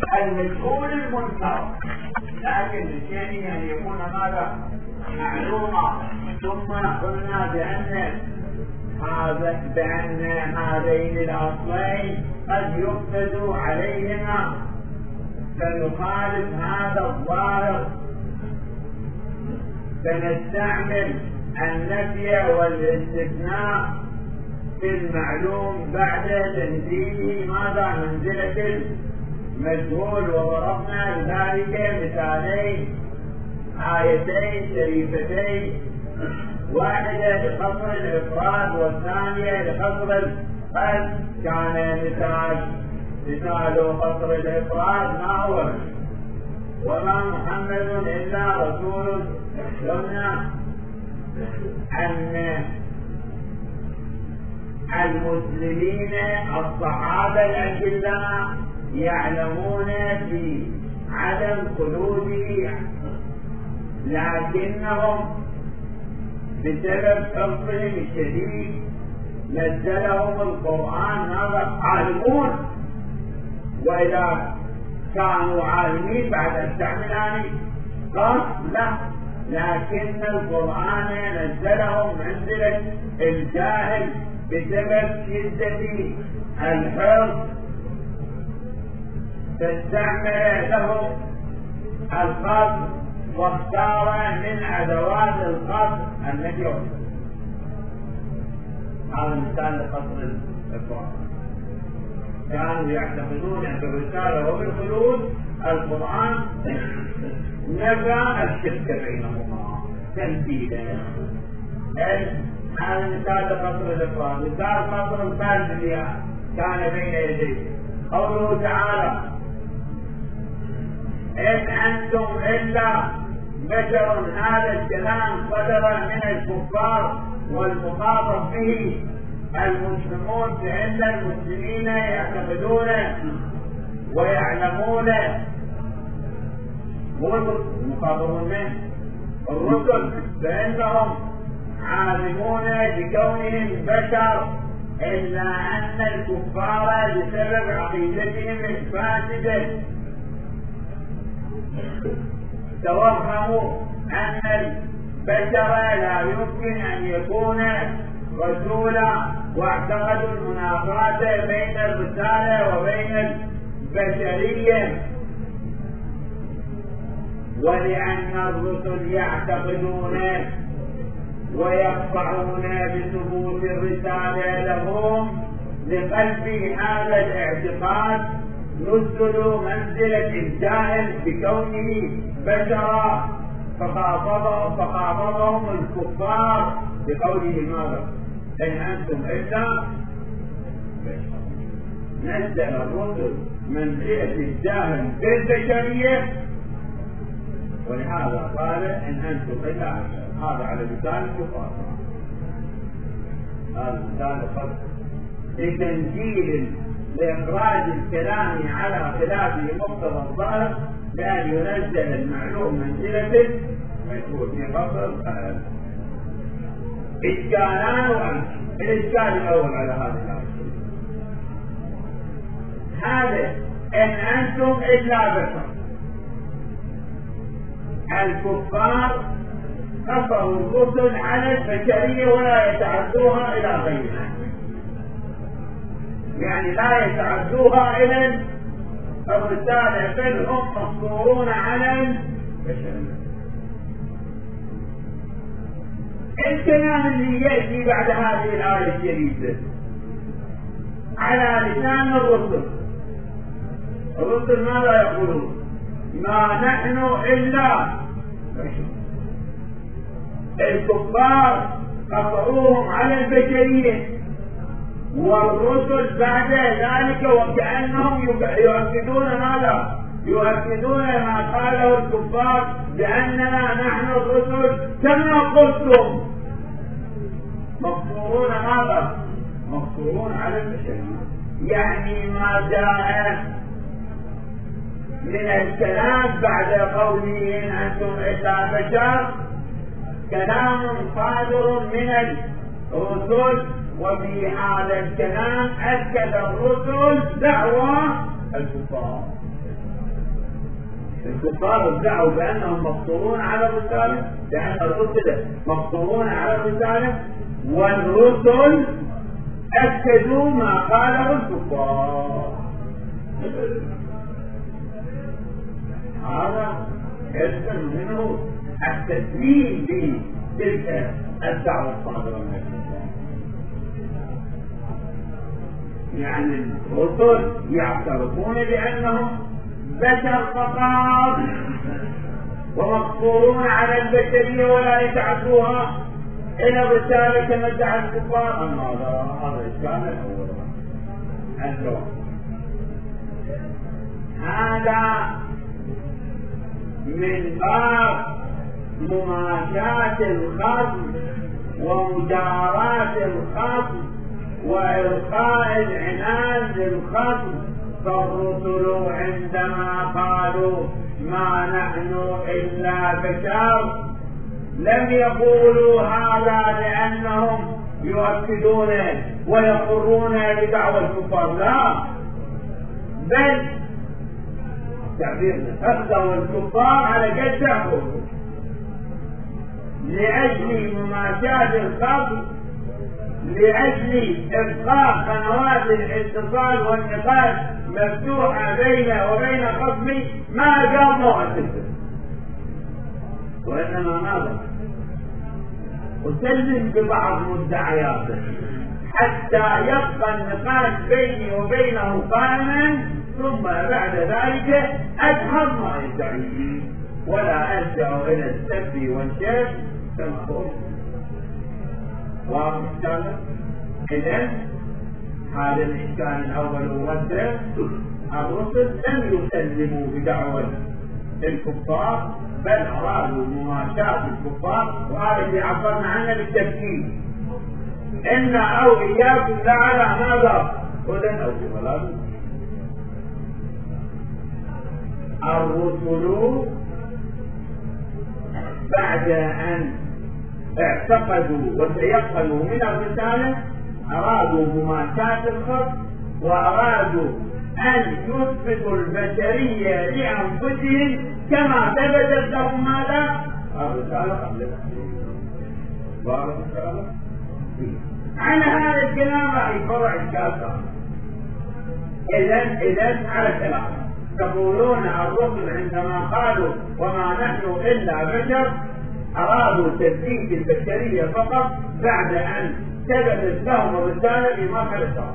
المجهول المنكر، لكن الشيء أن يكون هذا معلومة. ثم قلنا بأن هذين الأصلين قد يقصد عليهما فيخالف هذا الظاهر، فنستعمل النفي والاستثناء في المعلوم بعد تنزيله ماذا منزلة المجهول. وضربنا لذلك مثالين آيتين شريفتين، واحدة لقصر الإفراد والثانية لقصر القصد. كان مثال قصر الإفراد ما هو؟ وما محمد إلا رسول. قلنا أن المسلمين الصحابة الأجلاء يعلمون بعدم خلوده، لكنهم بسبب حرصهم الشديد نزلهم القرآن هذا عالمون. وإذا كانوا عالمين بعد استعملان قصد لا، لكن القرآن نزلهم منزلة الجاهل بسبب شدة الحرص، فاستعمل لهم القصد واختار من أدوات القصد النفي. هذا مثال لقصر الإفراد. كانوا يعتقدون بالرسالة وبالخلود القرآن نفى الشرك بينهما تنفيذا. هذا مثال لقصر الإفراد. مثال قصر القلب اللي كان بين يديه قوله تعالى: إن أنتم إلا بشر. هذا الكلام صدر من الكفار والمخاطب به المسلمون، فإن المسلمين يعتقدون ويعلمون مخاطبون الرسل، فإنهم عالمون بكونهم بشر، إلا أن الكفار بسبب عقيدتهم الفاسدة توهموا أن البشر لا يمكن أن يكون رسولا، واعتقدوا المنافاة بين الرسالة وبين البشرية. ولأن الرسل يعتقدون ويقطعون بثبوت الرسالة لهم، لقلب هذا الاعتقاد نزلوا منزلة الجاهل بكونه بشرا، فخاطبهم الكفار بقوله ماذا؟ إن أنتم إلا بشر. نزل الرسل منزلة الجاهل بالبشرية، ولهذا قال إن أنتم إلا بشر. هذا على لسان الكفار. هذا مثال الخلق لتنزيل لإخراج الكلام على خلاف مقتضى الظاهر، بأن ينزل المعلوم منزلة المجهول في قصر إشكالان وأمثلة. الإشكال الأول على هذا الأمر هذا إن أنتم إلا بشر. الكفار كفروا الرسل على البشرية ولا يتعدوها إلى غيرها، يعني لا يتعدوها إلى الرسالة، بل هم مقصورون على البشرية. الكلام اللي يأتي بعد هذه الآية الشريفة على لسان الرسل، الرسل ماذا يقولون؟ ما نحن إلا بشر. الكفار قطعوهم على البشرية، والرسل بعد ذلك وكأنهم يؤكدون ماذا؟ يؤكدون ما قاله الكفار بأننا نحن الرسل كما قلتم مقصورون ماذا؟ مقصورون على البشرية. يعني ما جاء من الكلام بعد قوله إن أنتم إلا بشر كلام صادر من الرسل، وفي هذا الكلام أكد الرسل دعوى الكفار. الكفار ادعوا بأنهم مفطورون على الرسالة، لأن الرسل مفطورون على الرسالة، والرسل أكدوا ما قاله الكفار. هذا يلزم منه التسليم بتلك الدعوة الصادرة من الكفار. يعني الرسل يعترفون بأنهم بشر فقط ومقصورون على البشرية ولا يتعدوها إلى الرسالة كما ادعى الكفار. أما هذا الإشكال الأول. الجواب هذا من باب مماشاة الخصم ومجاراة الخصم وإلقاء العنان للخصم. فالرسل عندما قالوا ما نحن إلا بشر لم يقولوا هذا لأنهم يؤكدون ويقرون بدعوى الكفار، لا، بل تعبيرنا أخذوا الكفار على قد دعوهم لأجل مماشاة الخصم، لأجل إبقاء قنوات الاتصال والنقاش مفتوحة بينه وبين خصمه ما قام مؤسسه، وإنما ماذا؟ أسلم ببعض مدعياته حتى يبقى النقاش بيني وبينه قائما، ثم بعد ذلك أجهض ما يدعيه ولا ألجأ إلى السب والشتم كما قلت. واضح هذا؟ إذن هذا الإشكال الأول والثاني، الرسل لم يسلموا بدعوى الكفار بل أرادوا مماشاة الكفار، وهذا اللي عبرنا عنه بالتفكير. إن أو إياكم لعلى ماذا؟ هدى أو ضلال. الرسل بعد أن اعتقدوا وتيقنوا من الرسالة أرادوا مماشاة الخط، وأرادوا أن يثبتوا البشرية لأنفسهم كما ثبتت لهم ماذا؟ الرسالة قبل الرسالة. على هذا الكلام راح يفرع الكافر. إذن على الكلام تقولون الرسل عندما قالوا وما نحن إلا بشر أرادوا تثبيت البشرية فقط بعد أن ثبتت لهم الرسالة بمرحلة صار.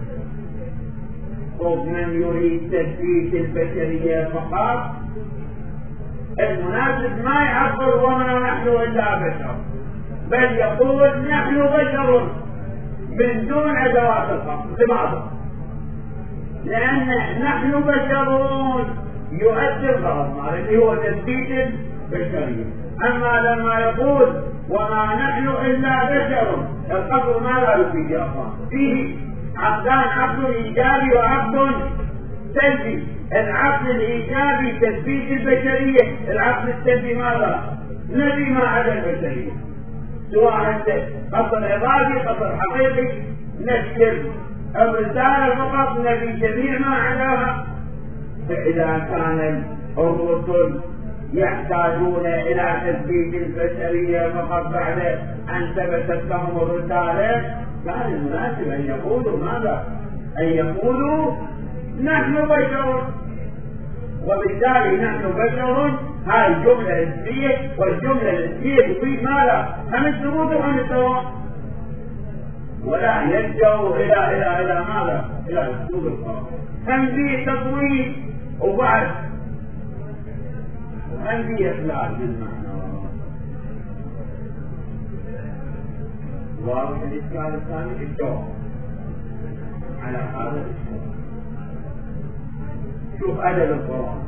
ومن يريد تثبيت البشرية فقط المناسب ما يعبر وما نحن إلا بشر، بل يقول نحن بشر من دون أدوات الخصم. لماذا؟ لأن نحن بشرون يؤثر غرضنا الذي هو تثبيت البشرية. أما لما يقول وما نحن إلا بشر، القصر ما لا يفيد يا أخوان، فيه عقدان، عقد إيجابي وعقد سلبي. العقد الإيجابي تثبيت البشرية، العقد السلبي ماذا؟ نبي ما عدا البشرية، سواء قصر إضافي قصر حقيقي، نشكر الرسالة فقط نبي جميع ما عداها. فإذا كان الرسل يحتاجون إلى تثبيت البشرية فقط بعد أن ثبتت لهم الرسالة، كان المناسب أن يقولوا ماذا؟ أن يقولوا نحن بشر، وبالتالي نحن بشر. هاي الجملة الاسمية، والجملة الاسمية تفيد ماذا؟ هم الثبوت وهم السواء، ولا يلجأوا إلى ماذا؟ إلى الأسلوب الخاص. هم فيه تطويل وبعد وهم فيه إخلال بالمعنى. واضح الإشكال الثاني؟ الجواب على هذا الإشكال. شوف أدب القرآن.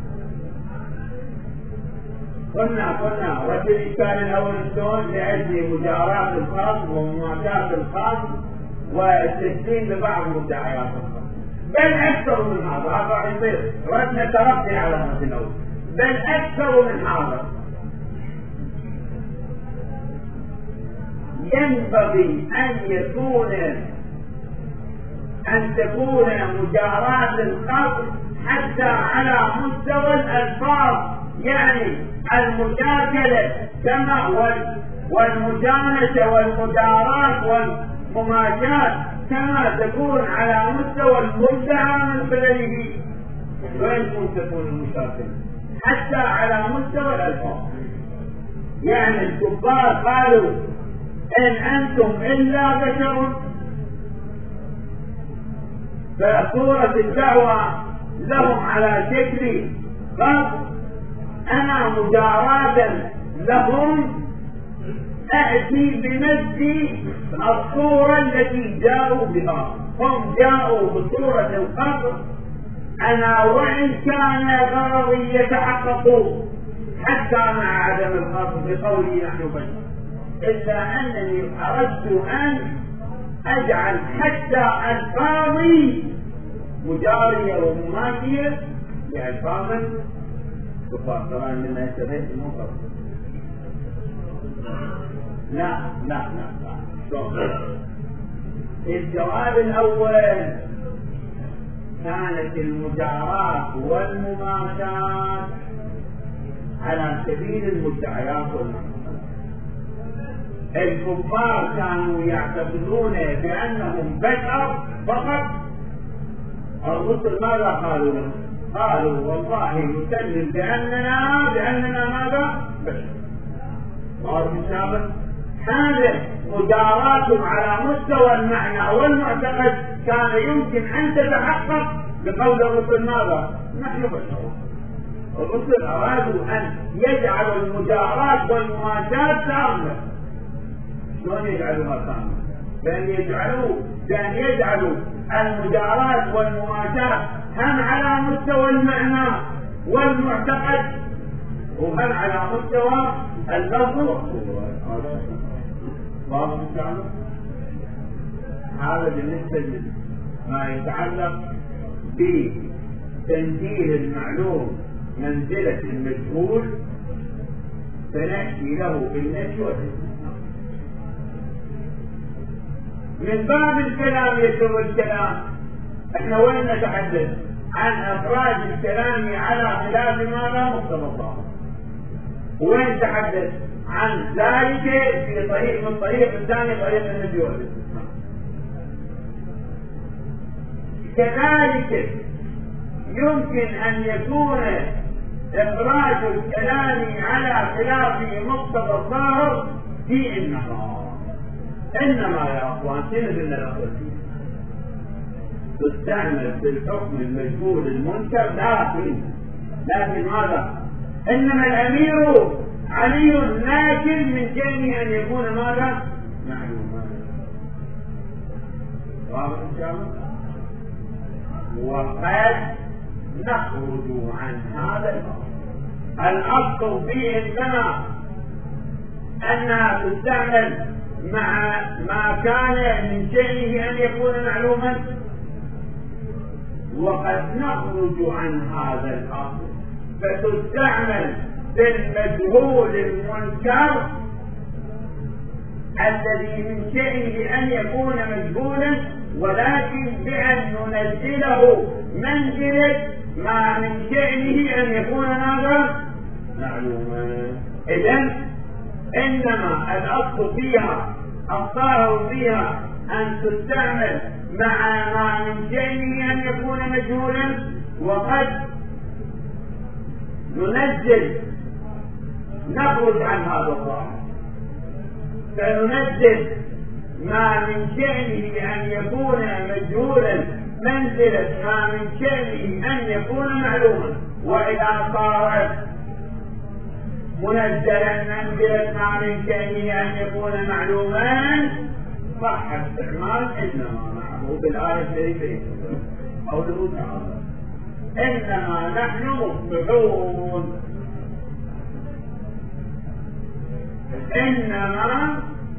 قلنا رد الإشكال الأول شلون؟ لأجل مجاراة الخاص ومماشاة الخاص والتسليم ببعض مدعيات الخاص، بل أكثر من هذا. هذا راح يصير ردنا ترقي على هذا الأول، بل أكثر من هذا. ينبغي أن تكون مجاراة الخاص حتى على على مستوى الألفاظ، يعني المشاكلة كما والمجانسة والمدارات والمماشاة كما تكون على مستوى المدعى من قبله. وين تكون المشاكلة؟ حتى على مستوى الألفاظ. يعني الكفار قالوا إن أنتم إلا بشر، فصورة الدعوة لهم على شكل قصد. أنا مجارادا لهم أأتي بنفس الصورة التي جاءوا بها. هم جاءوا بصورة القصد، أنا وإن كان غرضي يتحقق حتى مع عدم القصد بقولي نحن بشر، إلا أنني أردت أن أجعل حتى ألفاظي مجارية ومماثلة لألفاظ الكفار. طبعا لما يستفيد المنطق لا. الجواب الأول كانت المجارات والمماشات على سبيل المدعيات والمنطق. الكفار كانوا يعتقدون بأنهم بشر فقط. الرسل ماذا قالوا لهم؟ قالوا والله نسلم بأننا ماذا؟ بشر. هذا مداراتهم على مستوى المعنى والمعتقد كان يمكن أن تتحقق بقول الرسل ماذا؟ نحن بشر. الرسل أرادوا أن يجعلوا المدارات والمماشات كاملة. شلون يجعلوها كاملة؟ بأن يجعلوا المدارات والمماشات هم على مستوى المعنى والمعتقد وهم على مستوى اللفظ. هذا بالنسبة لما يتعلق بتنزيل المعلوم منزلة المجهول، فنأتي له بالنفي والاستثناء. من باب الكلام يسر الكلام. احنا وين نتحدث عن افراد الكلام على خلاف ما لا مقتضى الله، وين نتحدث عن ذلك في طريق من طريق الثاني طريق النفي والاستثناء. كذلك يمكن ان يكون إخراج الكلام على خلاف مقتضى الظاهر في إنما يا أخوان سنة الأخوة تستعمل في الحكم المجهول المنكر لكن ماذا؟ إنما الأمير علي لكن من شأنه أن يكون ماذا؟ معلوما. واضح إن شاء الله؟ وقد نخرج عن هذا الأصل فيه إنما أنها تستعمل مع ما كان من شأنه أن يكون معلوما، وقد نخرج عن هذا الأصل فتستعمل بالمجهول المنكر الذي من شأنه أن يكون مجهولا، ولكن بأن ننزله منزلة ما من شأنه أن يكون ماذا؟ معلوما. إذن إنما الأصل فيها الظاهر فيها أن تستعمل مع ما من شأنه أن يكون مجهولا، وقد ننزل نخرج عن هذا الظاهر فننزل ما من شأنه أن يكون مجهولا منزلة ما من شأنه أن يكون معلوما. وإذا صارت منزلا منزلة ما من شأنه أن يكون معلوما صح استعمال إنما معه بالآية الشريفة قوله تعالى إنما نحن مصلحون. إنما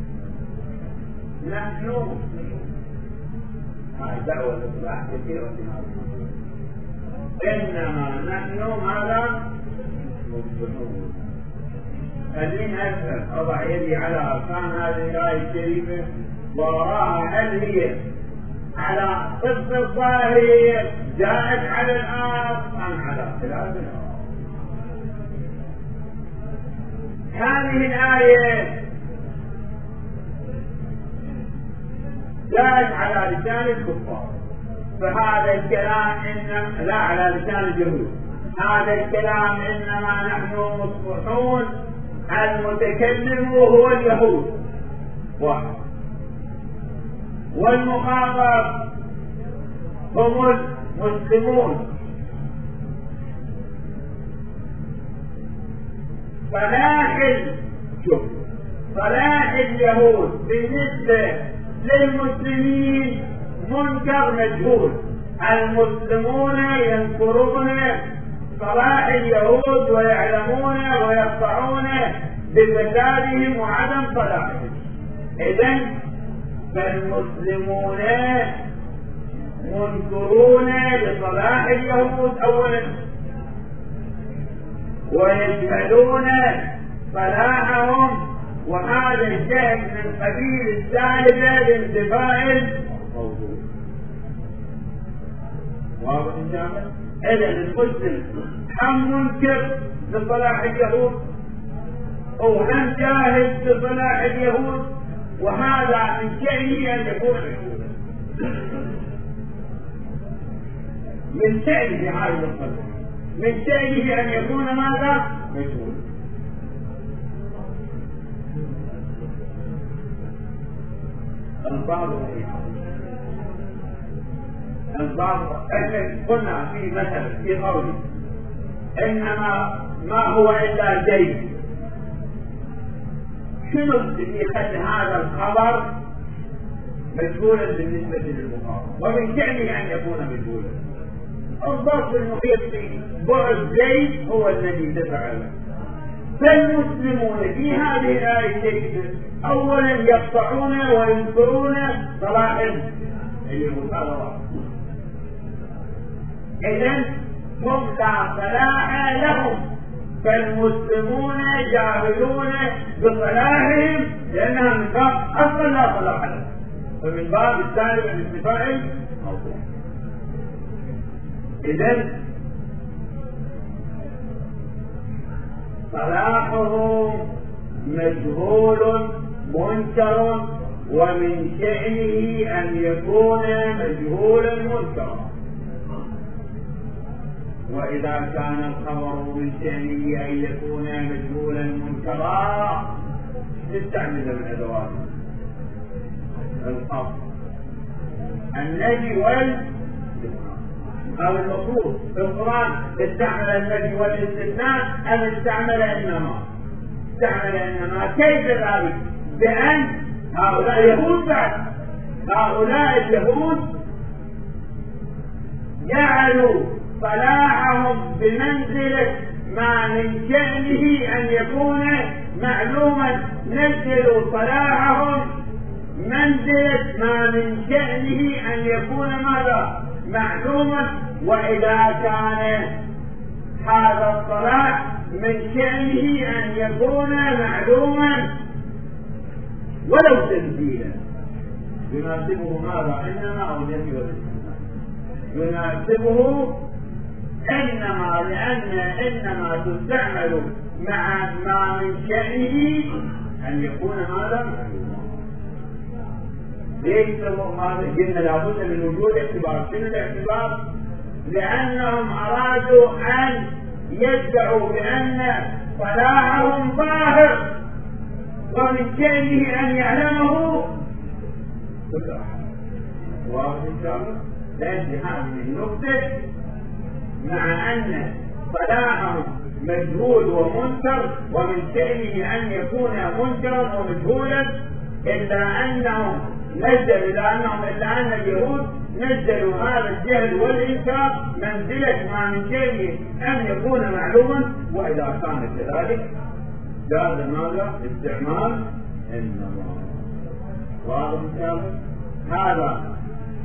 نحن مصلحون. هذه دعوة الإصلاح كثيرة في هذا. إنما نحن ماذا؟ مصلحون. خليني أسأل، أضع يدي على أركان هذه الآية الشريفة وأراها هل هي على صدق الظاهر جاءت على الأرض أم على خلاف الآراء. هذه الآية جاءت على لسان الكفار، فهذا الكلام لا على لسان اليهود. هذا الكلام إنما نحن مصلحون، المتكلم هو اليهود واحد، والمخاطب هم المسلمون. صلاح اليهود بالنسبة للمسلمين منكر مجهول. المسلمون ينكرون صلاح اليهود ويعلمون ويقطعون بفسادهم وعدم صلاحهم. إذن فالمسلمون منكرون لصلاح اليهود أولا، ويجهلون صلاحهم، وهذا الجهل من قبيل السالبة لانتفاء الموضوع. واضح إن شاء الله؟ إذا المسلم هم منكر لصلاح اليهود وهم جاهل بصلاح اليهود، وهذا من شأنه أن يكون مجهولا. من شأنه هذا القلب، من شأنه أن يكون ماذا؟ مجهولا. البعض قلنا في مثل في قول إنما ما هو إلا زيد. شنو اللي يخلي هذا الخبر مجهولا بالنسبة للمخاطب، ومن شأنه أن يكون مجهولا؟ الضبط المحيط به بعد زيد هو الذي دفع له. فالمسلمون في هذه الآية أولا يقطعون وينكرون صلاح اليهود. إذن هم لا صلاح لهم، فالمسلمون جاهلون بصلاحهم لأنهم أصلا لا صلاح لهم، فمن باب الثاني الانتفاع الموضوع. إذن صلاحهم مجهول منكر، ومن شأنه أن يكون مجهولا منكرا. وإذا كان الخبر من شأنه أن يكون مجهولا منكرا استعمل من أدوات القصر النفي أو المفروض في القرآن استعمل النفي والاستثناء أم استعمل إنما؟ استعمل إنما. كيف ذلك؟ بأن هؤلاء يهود بعد، هؤلاء اليهود جعلوا صلاحهم بمنزلة ما من شأنه أن يكون معلوما، نزلوا صلاحهم منزلة ما من شأنه أن يكون ماذا؟ معلوما. وإذا كان هذا الصلاح من شأنه أن يكون معلوما ولو تنزيلا يناسبه ماذا؟ إنما أو النفي والاستثناء يناسبه إنما، لأن إنما تستعمل مع ما من شأنه أن يكون ماذا؟ ليس ماذا؟ قلنا لابد من وجود اعتبار. شنو الاعتبار؟ لأنهم أرادوا أن يدعوا بأن صلاحهم ظاهر، ومن شأنه أن يعلمه كل أحد. واضح إن شاء الله؟ لأن هذه النقطة مع أن صلاحهم مجهول ومنكر، ومن شأنه أن يكون منكرا ومجهولا، إلا أنهم نزلوا، إلا أن اليهود نزلوا هذا الجهل والإنكار منزلة ما من شأنه أن يكون معلوما. وإذا كان كذلك جاز ماذا؟ استعمال إنما. واضح إن شاء الله؟ هذا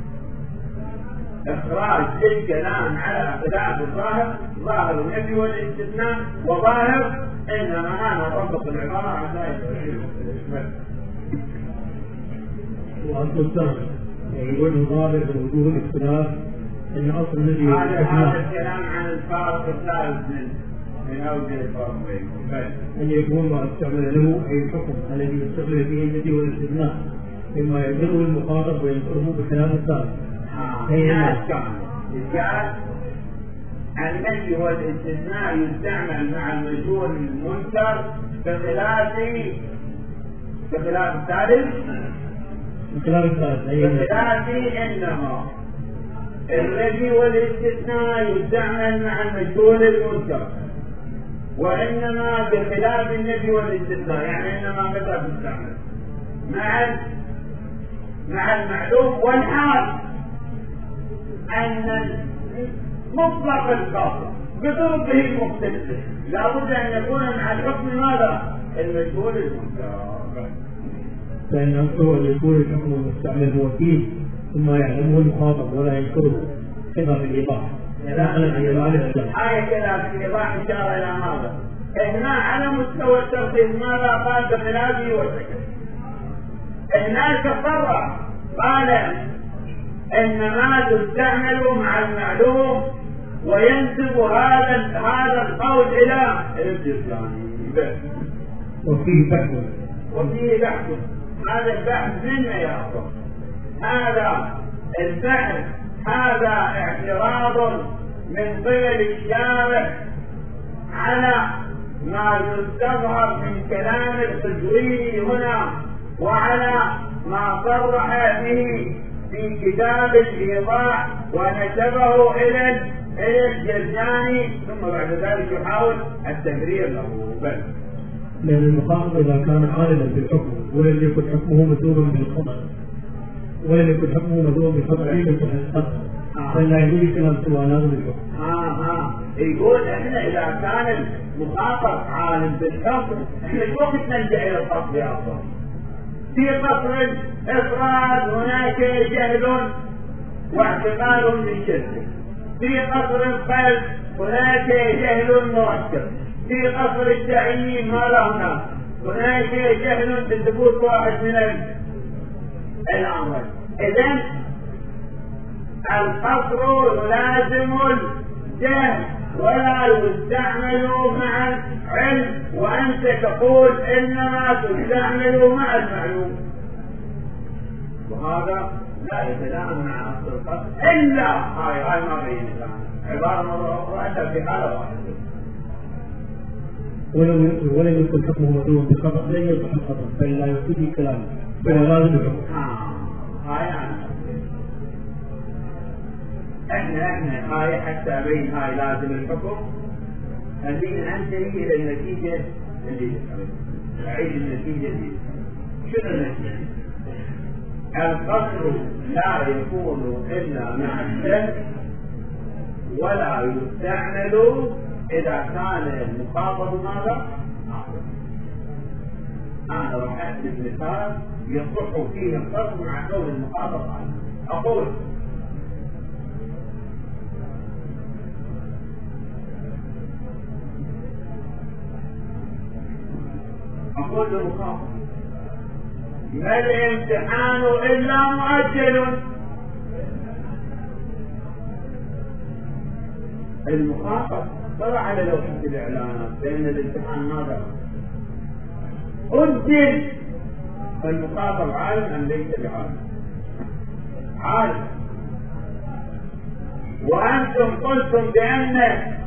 إخراج الكلام على خلاف الظاهر، ظاهر النفي والاستثناء، وظاهر إنما أنا أطبق العبارة على ذلك. وأنت الثاني ويقول ظاهر وجوه الاختلاف أن أصل الذي هذا الكلام عن الفارق الثالث من أوجه الفرق بينهم، أن يكون ما استعمل له أي الحكم الذي يستغل فيه الذي هو الاستثناء مما يبلغ المخاطب وينكره بخلاف الثالث. قال النفي والاستثناء يستعمل مع المجهول المنكر بخلاف الثالث، بخلاف إنما الذي والاستثناء يستعمل مع المجهول المنكر، وإنما بخلاف النفي والاستثناء، يعني إنما متى تستعمل مع المعلوم والحال أن مطلق القصر بطرقه المختلفة لابد أن يكون مع الحكم ماذا؟ المجهول المنكر. فإن أصله أن يكون الحكم المستعمل هو فيه ثم يعلمه المخاطب ولا ينكره خلاف الإيضاح. آية كذا في الإيضاح إشارة إلى ماذا؟ إحنا على مستوى التفصيل ماذا قال بخلافه والسكت؟ إحنا كفرع قال إنما تستعمل مع المعلوم وينسب هذا القول إلى الجزاني. وفيه بحث هذا البحث مما يأخذ هذا البحث، هذا اعتراض من قبل الشارع على ما يستظهر من كلام الحجوي هنا وعلى ما صرح به في كتاب الإيضاح ونسبه إلى الجزاني، ثم بعد ذلك يحاول التبرير له. بل لأن المخاطب إذا كان عالما بالحكم ولم يكن حكمه مثوبا بالخطأ فلا يجوز كلام سوى لازم الحكم. يقول احنا اذا كان المخاطب عالم بالحكم احنا شو نلجأ الى القصد يا اخوان؟ في قصر افراد هناك جهل واعتقاد من شده، في قصر القلب هناك جهل مركب، في قصر التعيين ما هناك جهل بثبوت واحد من الامر. اذن القصر يلازم الجهل ولا يستعمل مع العلم، وانت تقول انما تستعمل مع المعلوم، وهذا لا يتلائم مع اصل القصر الا هاي ما بين عباره مره اخرى الا في حاله واحده. ولم يكن حكمه مطلوبا بالخطأ لن يصح الخطأ فلا يفيد كلامه فلا لازم الحكم. هاي احنا هاي حتى بين هاي لازم الحكم خلينا ننتهي الى النتيجه اللي نعيد النتيجه دي. شنو النتيجه؟ القصر لا يكون الا مع الشك ولا يستعمل إذا كان المخاطب ماذا؟ أنا راح أكتب مثال يصح فيه القصر مع كون المخاطب عنه. أقول للمخاطب ما الامتحان إلا مؤجل. المخاطب طلع على لوحة الإعلانات لأن الامتحان ماذا؟ أجل. فالمخاطب عالم أم ليس بعالم؟ عالم. وأنتم قلتم بأن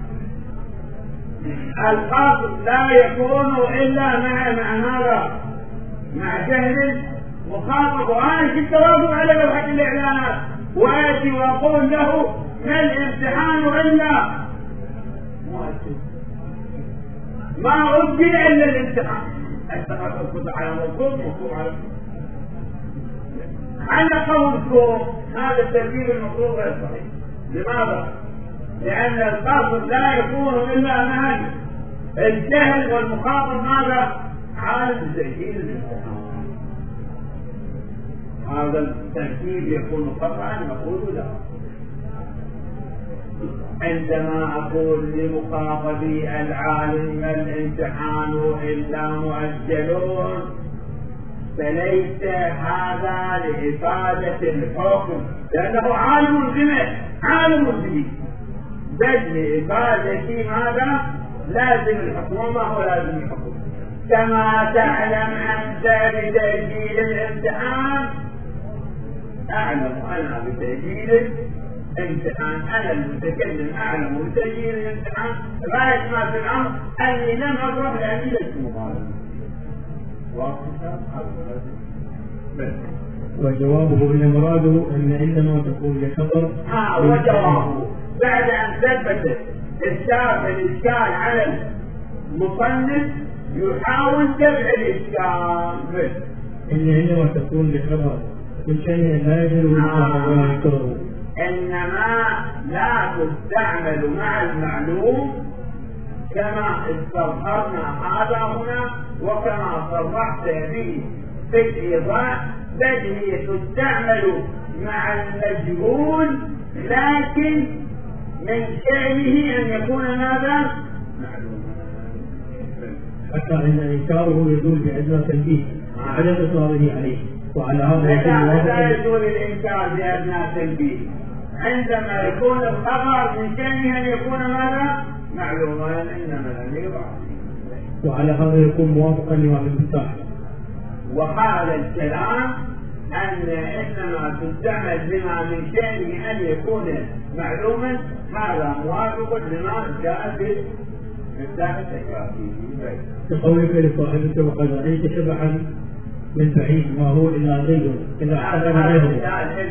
القصد لا يكون إلا مع هذا مع جهل مخاطب، وأنا كنت واقف على لوحة الإعلانات وآتي وأقول له ما الامتحان إلا ما أجل إلا الامتحان. أتفق على موضوع على قولكم هذا الترتيب المفروض غير صحيح. لماذا؟ لأن القصد لا يكون إلا مع الجهل والمخاطب ماذا؟ عالم تأكيد الامتحان. هذا الترتيب يكون قطعا نقول لا. عندما أقول لمخاطبي العالم الامتحان إلا مؤجلون فليس هذا لإفادة الحكم، لأنه عالم بما عالم به بدل إفادة ماذا؟ لازم الحكومة ولازم الحكومة. كما تعلم أنت بتأجيل الامتحان، أعلم أنا بتأجيل الامتحان، أنا المتكلم أعلم بتأجيل الامتحان غاية ما في الأمر أني لم أروح لأجيل المغالبة. وجوابه إن مراده أن إنما تكون لخطر. وجوابه بعد أن ثبت الإشكال على المصنف يحاول دفع الإشكال. إنما تكون لخطر من شيء لا يجوز ولا يكره. إنما لا تستعمل مع المعلوم كما استظهرنا هذا هنا وكما صرحت به في الإيضاح، بل هي تستعمل مع المجهول لكن من شأنه أن يكون ماذا؟ معلوما، حتى أن إنكاره يدل بأدنى تنبيه عدم إصراره عليه. وعلى هذا لا يدل الإنكار بأدنى تنبيه عندما يكون الخبر من شأنه أن يكون ماذا؟ معلوما، إنما الأمير. وعلى هذا يكون موافقا لما في المفتاح. وهذا الكلام أن إنما تستعمل بما من شأنه أن يكون معلوما، هذا موافق لما جاء في مفتاح التكافي. كقولك لصاحبك وقد رأيت شبحا من بعيد ما هو إلا زيد إذا حكم عليه.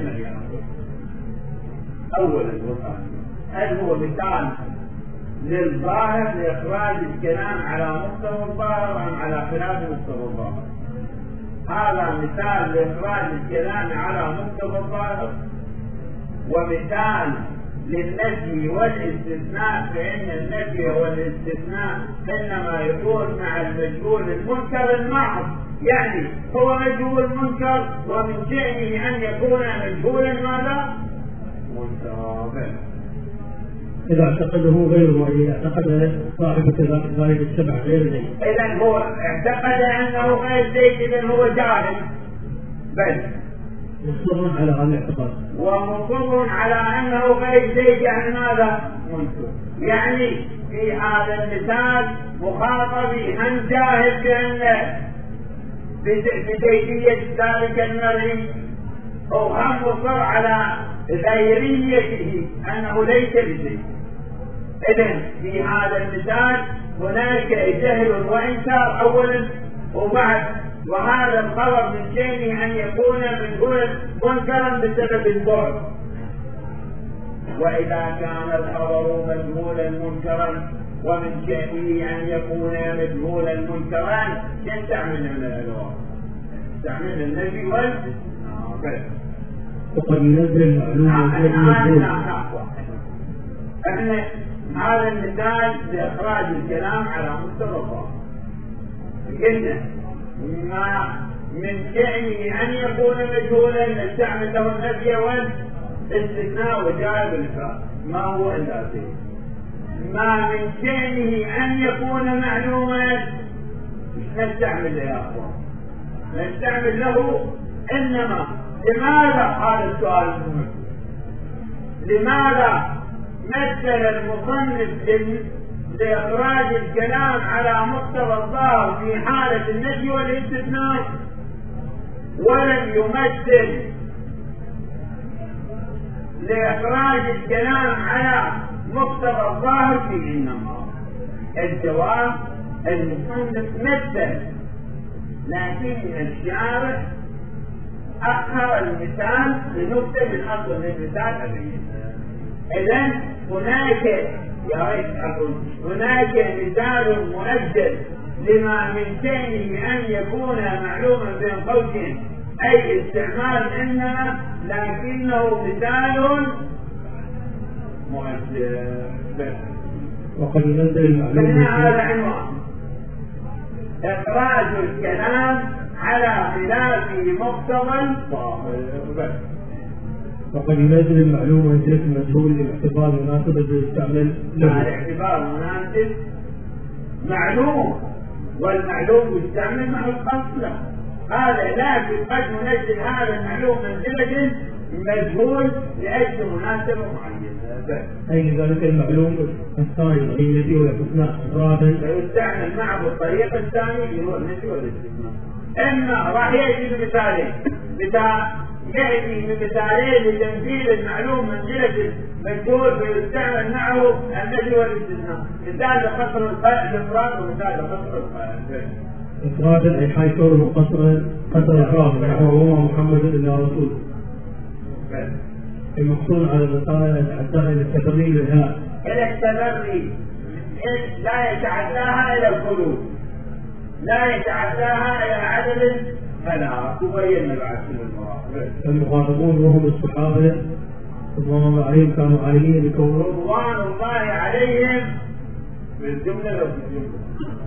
أولا هل هو مثال للظاهر لإخراج الكلام على مستوى الظاهر أم على خلاف مستوى الظاهر؟ هذا مثال لإخراج الكلام على مستوى الظاهر، ومثال للنفي والاستثناء، فإن النفي والاستثناء إنما يكون مع المجهول المنكر المحض، يعني هو مجهول منكر ومن شأنه أن يكون مجهولا ماذا؟ منكرا. إذا اعتقده غيره وإذا اعتقد صاحب ذلك الشبع غير زيد، إذن هو اعتقد أنه غير زيد، إذن هو جاهل بل مصر على هذا الاعتقاد، ومصر على أنه غير زيد، يعني ماذا؟ منكر. يعني في هذا المثال مخاطبي هم جاهل بأن بكيفية ذلك المرء، أو هم مصر على غيريته أنه ليس بشيء. إذن في هذا المثال هناك جهل وإنكار أولا وبعد، وهذا الخبر من شأنه أن يكون مجهولا منكرا بسبب البعد. وإذا كان الخبر مجهولا منكرا ومن شأنه أن يكون مجهولا منكرا يستعمل من الألوان، يستعمل النبي والبعد. وقد ينزل المعلومة احنا هذا المثال لإخراج الكلام على مستوى الظاهر، قلنا ما من شأنه أن يكون مجهولا نستعمل له النفي والاستثناء وجائب الإفراد، ما هو إلا ذلك. ما من شأنه أن يكون معلوما نستعمل له يا أخوان، نستعمل له إنما. لماذا هذا السؤال المهم؟ لماذا مثل المصنف لإخراج الكلام على مقتضى الظاهر في حالة النفي والاستثناء ولم يمثل لإخراج الكلام على مقتضى الظاهر في إنما؟ الجواب المصنف مثل، لكن الشارع أخر المثال لنكتة من أصل المثال. إذن هناك يا ريت أقول هناك مثال مؤجل لما من شأنه أن يكون معلوما بين قوسين أي استعمال إنما، لكنه مثال مؤجل. وقد ينزل المعلومة هذا عنوان إخراج الكلام على خلاف مقتضى الظاهر. وقد ينزل المعلومة منزلة المجهول للاعتبار مناسبة للاستعمال له. الاعتبار مناسب معلوم، والمعلوم يستعمل مع القصد له. هذا لكن قد ننزل هذا المعلوم منزلة مجهول لأجل مناسبة معينة. أي ذلك المعلوم الثاني النفي والاستثناء إفرادا فيستعمل معه الطريقة الثانية اللي هو النفي والاستثناء. إما راح يأتي بمثالين يأتي بمثالين لتنزيل المعلوم منزلة المجهول فيستعمل معه النفي والاستثناء. مثال لقصر الإفراد ومثال لقصر الفاعل. إفرادا أي حيث كونه قصر إفرادا وهو محمد إلا رسول. المقصود على الرسالة يتعداها إلى التبري والهاء. إلى التبري لا يتعداها إلى الخلود، لا يتعداها إلى عدد فلا تبين بعد المراد. المخاطبون وهم الصحابة رضوان الله عليهم كانوا عالمين بكونه رضوان الله عليهم بالجملة لو بالجملة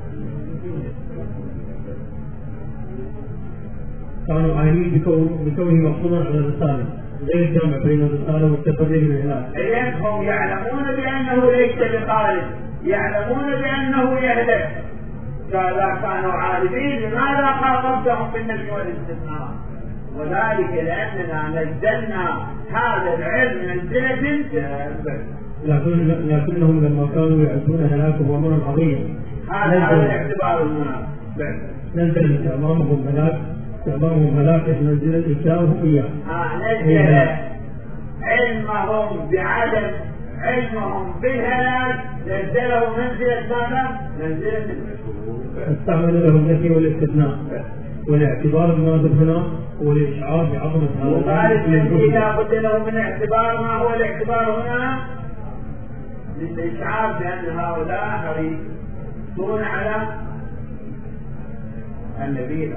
كانوا عالمين بكونه مقصودا على الرسالة غير الجمع بين الرسالة والتبري والهاء. هم يعلمون بأنه ليس بخالد، يعلمون بأنه يهلك، فإذا كانوا عارفين لماذا خاطبتهم بالنفي والاستثناء؟ وذلك لأننا نزلنا هذا العلم منزلة لكنهم لما كانوا يعدون هلاكهم أمرا عظيما هذا الاعتبار المناسب نزل أمامهم هلاك منزلة إشاءهم إياه. نزل علمهم بعدم علمهم بالهلاك نزله منزلة ماذا؟ منزلة المشهور. استعمل له النفي والاستثناء والاعتبار المناسب هنا هو الإشعار بعظمة هذا وقال الذي لا بد له من اعتبار. ما هو الاعتبار هنا؟ للإشعار بأن هؤلاء حريصون على النبي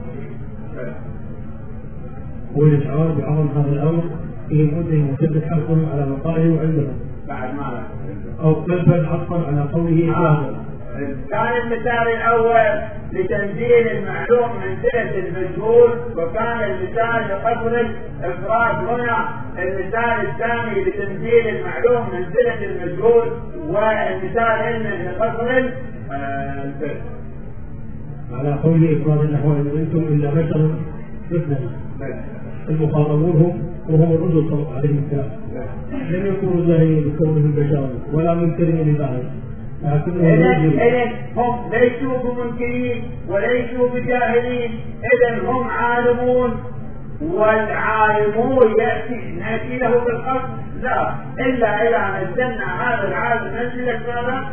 والإشعار بعظم هذا الأمر في مدة وثبت حقهم على مقاله عندهم بعد ما أو قلبا حقا على قوله إخلاصا. كان المثال الأول لتنزيل المعلوم منزلة المجهول، وكان المثال لقصر الإفراد هنا. المثال الثاني لتنزيل المعلوم منزلة المجهول، والمثال لقصر الفرد على قوله إفراد النحو إن أنتم إلا بشر مثلنا. المخاطبون هم وهم الرسل صلى الله عليه وسلم لم يكونوا ظاهرين بكونهم بشرا ولا منكرين لذلك، هم ليسوا بمنكرين وليسوا بجاهلين، إذن هم عالمون، والعالمون نأتي له بالقصد لا إلا إذا نزلنا هذا العالم منزلة ماذا؟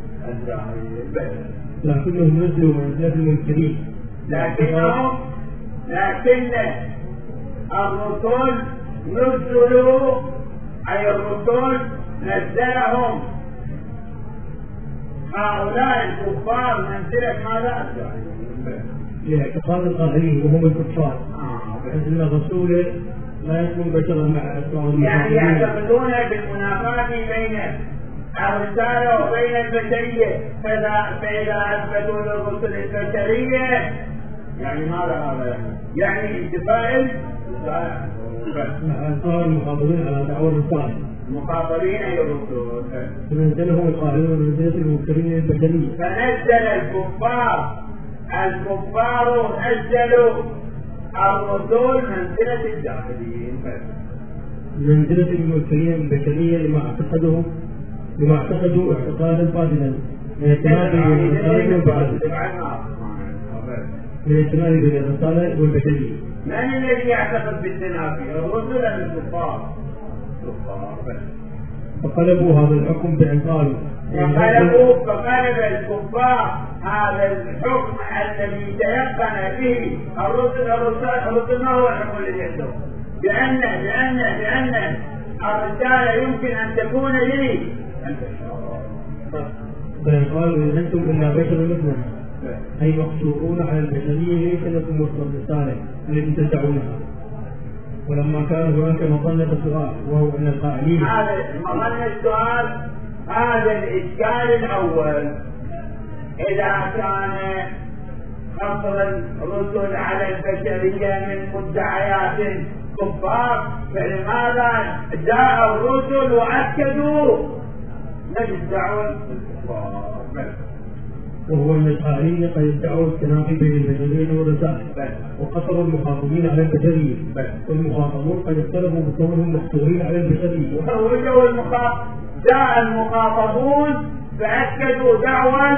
لكنهم نزلوا منزلة المنكرين. لكن الرسل نزلوا أي الرسل نزلهم هؤلاء الكفار منزلة ماذا؟ لاعتقاد القائلين وهم الكفار أن الرسول لا يكون بشرا مع أسماء يعني يعتقدون بالمنافاة بين الرسالة وبين البشرية، فإذا أثبتوا للرسل البشرية يعني ماذا هذا؟ يعني انتفاء صار المخاطبين على دعوة الرسالة مخاطبين أي الرسل فنزلهم القائلون منزلة المنكرين البشرية. فنزل الكفار نزلوا الرسل منزلة الجاهلين منزلة المنكرين البشرية لما اعتقدوا اعتقادا باطلا من الاهتمام بالرسالة والبشرية. من الذي يعتقد بالتنافي؟ الرسل أم الكفار؟ فقلبوا هذا الحكم بأن قالوا فقلب الكفار هذا الحكم الذي تيقن به الرسل. ما هو الحكم الذي عندهم؟ بأن الرسالة يمكن أن تكون لي بل قالوا إن أنتم إلا بشر مثلنا أي مقصورون على البشرية ليس لكم وصف الرسالة التي تدعونها. ولما كان هناك مظنة السؤال وهو أن القائلين هذا مظنة السؤال هذا الإشكال الأول إذا كان قصر الرسل على البشرية من مدعيات كفار فلماذا جاء الرسل وأكدوا نجد دعوة الكفار؟ وهو أن القائلين قد ادعوا التنافي بين البشرية والرسائل وقصروا المخاطبين على البشرية والمخاطبون قد اختلفوا بكونهم محصورين على البشرية. جاء المخاطبون فأكدوا دعوى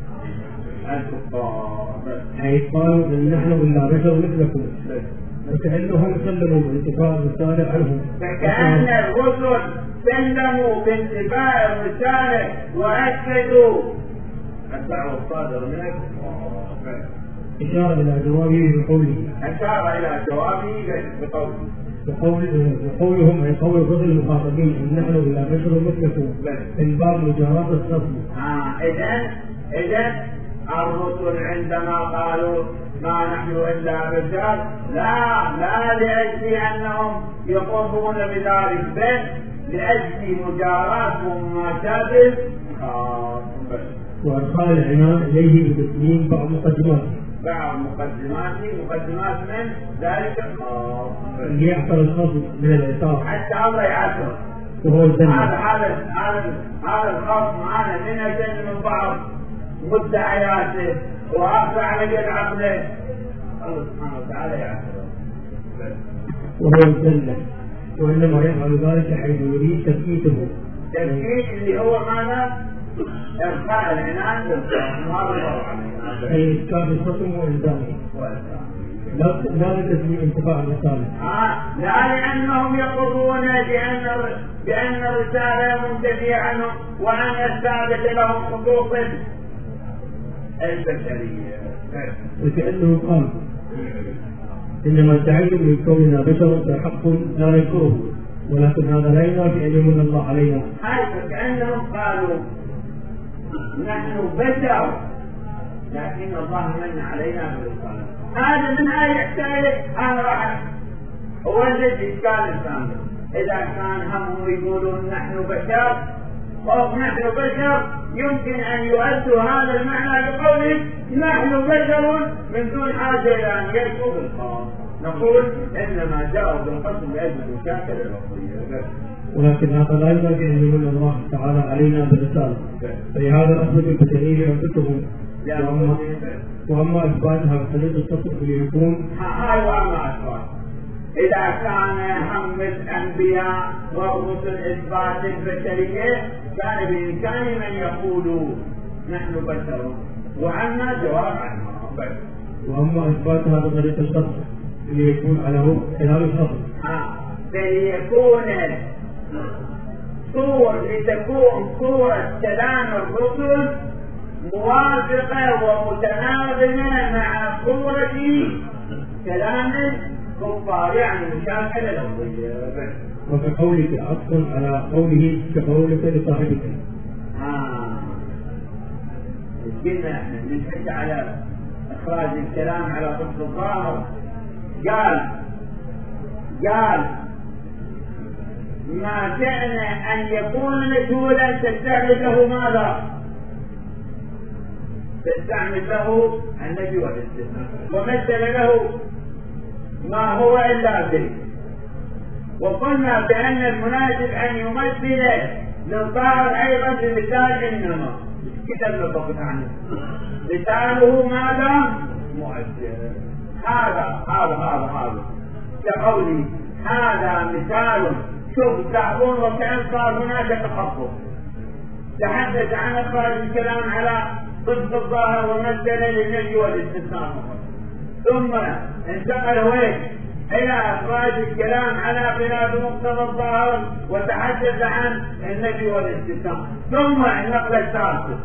الكفار حيث قالوا إن نحن إلا بشر مثلكم وكأنهم سلموا بانتفاء الرسالة عنهم. فكأن الرسل سلموا بانتفاء الرسالة وأكدوا الدعوة الصادرة من الكفار. إشارة إلى جوابه بقوله وقولهم أي قول الرسل المخاطبين إن نحن إلا بشر مثلكم من باب مجاراة الخصم. إذن الرسل عندما قالوا ما نحن إلا بشر لا لأجل أنهم يقومون بذلك بل لأجل مجاراة ومماشاة وأدخال العنان إليه بتسليم بعض مقدمات من ذلك الخاص ليحصل الخصم من العصابة حتى الله يعصر وهو الجنة. هذا الخاص معنا من الجنة من بعض مدعياته وأخذ على يد عقله الله سبحانه وتعالى يعصر وهو الجنة وإنما يفعل ذلك حيث يريد تثبيته اللي هو ماذا؟ إرخاء العنان أي إسكان الخصم وإلزامه لا لتسميع انتفاع الرسالة لا لأنهم يقرون بأن الرسالة منتفية عنهم وأن الثابت لهم حقوق البشرية. وكأنه قال إنما ادعيتم من كوننا بشر فحق لا نذكره ولكن هذا لا ينافي أن يمن الله علينا. كأنهم قالوا نحن بشر لكن الله من علينا بالرسالة. هذا من يحتاج أنا راح هو الذي إشكال الثاني. إذا كان هم يقولون نحن بشر أو نحن بشر يمكن أن يؤدوا هذا المعنى بقوله نحن بشر من دون حاجة إلى أن يأتوا بالخاص. نقول إنما جاءوا بالقسم لأجل مشاكل الوصية. ولكن هذا لا ينافي أن يمن الله تعالى علينا بالرسالة. فلهذا أثبت البشرية أنفسهم وأما إثباتها بطريقة التصرف ليكون إذا كان هم الأنبياء والرسل إثبات البشرية كان بإمكان من يقولوا نحن بشر وعنا جواب عنها. وأما إثباتها بطريقة التصرف ليكون على خلال الشرط فليكون لتكون صورة كلام الرسل موافقة ومتناغمة مع صورة كلام الكفار يعني مشاكل الأرضية. وكقولك عطف على قوله كقولك لصاحبك. قلنا احنا نحكي على إخراج الكلام على قصة الظاهر. قال ما كان أن يكون مجهولا تستعمل له ماذا؟ تستعمل له النفي والاستثناء ومثل له ما هو إلا به. وقلنا بأن المناسب أن يمثل للظاهر أيضا بمثال إنما كتاب نطقت عنه مثاله ماذا؟ مؤثر. هذا كقولي هذا مثال. شوف تعبون وكأن صار هناك تخصص تحدث عن إخراج الكلام على ضد الظاهر ومثل للنفي والاستثناء ثم انتقل وين إلى إخراج الكلام على خلاف مقتضى الظاهر وتحدث عن النفي والاستثناء ثم النقل الثالث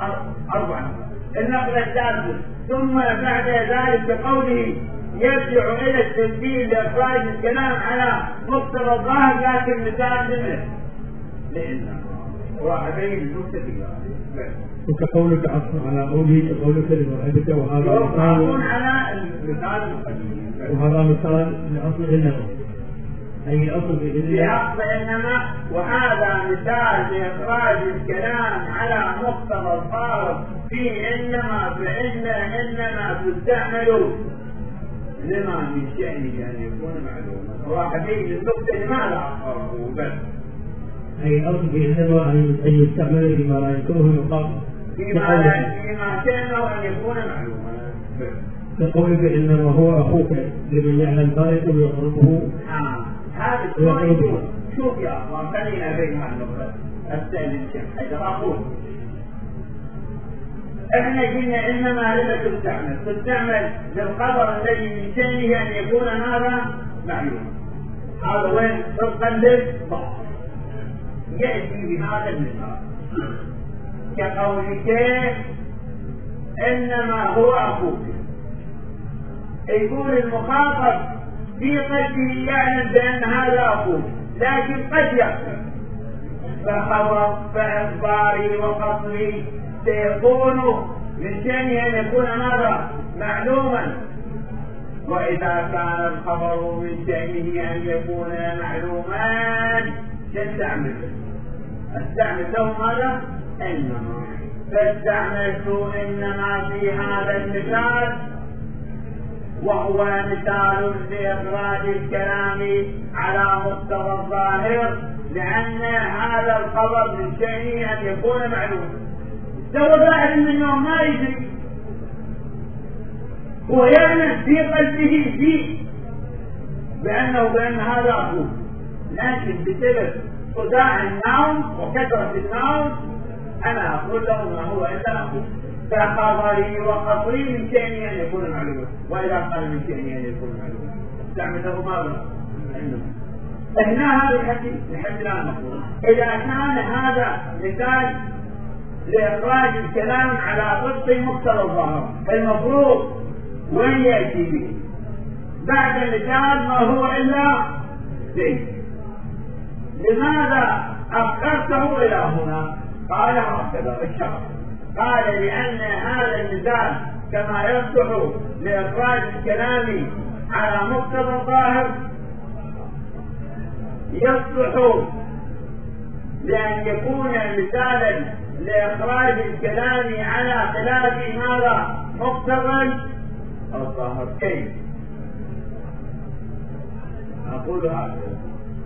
النقل الثالث ثم بعد ذلك بقوله يرجع إلى التنفيذ لإخراج الكلام على مقتضى الظاهر لكن مثال منه لأنه واحدين المستفيد وكقولك عطف على قوله كقولك لصاحبك وهذا مثال على المثال القديم وهذا مثال لأصل إنما أي أصل لأصل إنما وهذا مثال لإخراج الكلام على مقتضى الظاهر في إنما فإن إنما تستعمل لما من شأنه أن يكون معلوما واحدين النقطة لماذا أخره بس أي أصل إنما أن يستعمل فيما لا يكون مقام فيما كانه أن يكون معلوما. كقولك إنما هو أخوك لمن يعلم ذلك ويقربه. هذا السؤال. شوف يا أخوان، خلينا بين النقطة الثانية حتى أقول احنا قلنا انما لما تستعمل للخبر الذي من شأنه ان يكون هذا معلوم. هذا وين طبقا للضبط يأتي بهذا المثال كقولك انما هو اخوك، يقول المخاطب في قلبه يعلم بان هذا اخوك، لكن قد يخطئ، فإخباري وقصري سيكون من شأنه أن يكون ماذا؟ معلوما. وإذا كان الخبر من شأنه أن يكون معلوما استعمل له ماذا؟ إنما. فاستعملت إنما في هذا المثال، وهو مثال لإخراج الكلام على مقتضى الظاهر، لأن هذا الخبر من شأنه أن يكون معلوما. لو واحد منهم ما يدري، هو يعلم في قلبه فيه بأن هذا أخوه، لكن بسبب صداع النوم وكثرة النوم أنا أقول له ما هو إلا أخوه. فخبري وقصري من شأنه أن يكون معلوما، وإذا قال من شأنه أن يكون معلوما استعمل له ماذا؟ هنا هذا الحديث لحد الآن مقبول. إذا كان هذا مثال لإخراج الكلام على طبق مقتضى الظاهر، المفروض وين يأتي به؟ بعد المثال ما هو إلا زين. لماذا أخرته إلى هنا؟ قال هكذا الشرع، قال لأن هذا المثال كما يصلح لإخراج الكلام على مقتضى الظاهر يصلح لأن يكون مثالا لإخراج الكلام على خلاف ماذا؟ مقتضى الظاهر. كيف؟ أقول هكذا،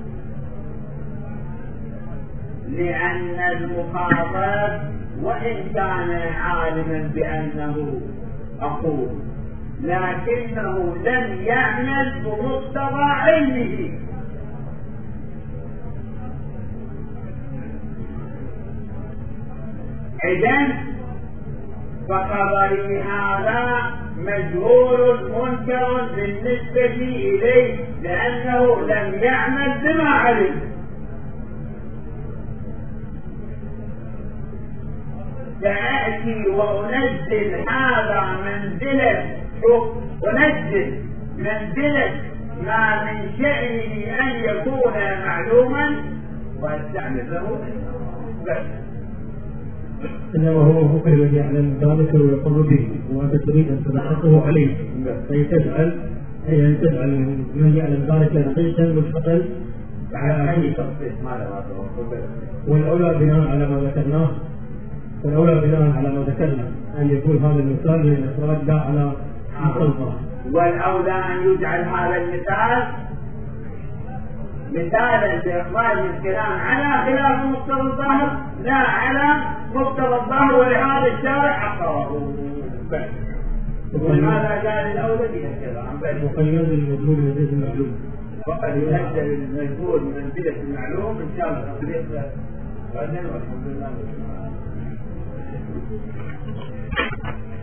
لأن المخاطب وإن كان عالما بأنه أخوه لكنه لم يعمل بمقتضى علمه، إذن فخبري هذا مجهول منكر بالنسبة إليه لأنه لم يعمل بما علم. سأأتي وأنزل هذا منزلة، أنزل منزلة ما من شأنه أن يكون معلوما واستعمل له بس. إنما هو فقه الذي يعلم ذلك ويقر به، وأنت تريد أن تبحثه عليه، فهي تسأل من يعلم ذلك نقيسا مستقل على أي تخصيص. والأولى بناء على ما ذكرنا أن يكون هذا المثال من الإخراج لا على مقتضى. والأولى أن يجعل هذا المثال مثالا لإخراج الكلام على خلاف مقتضى الظاهر لا على مقتضى الظاهر، ولهذا الشارع حقره. ولماذا قال الأولى بهكذا؟ وقد ينزل المجهول منزلة المعلوم، وقد ينزل المجهول منزلة المعلوم إن شاء الله تطبيق غدا والحمد لله.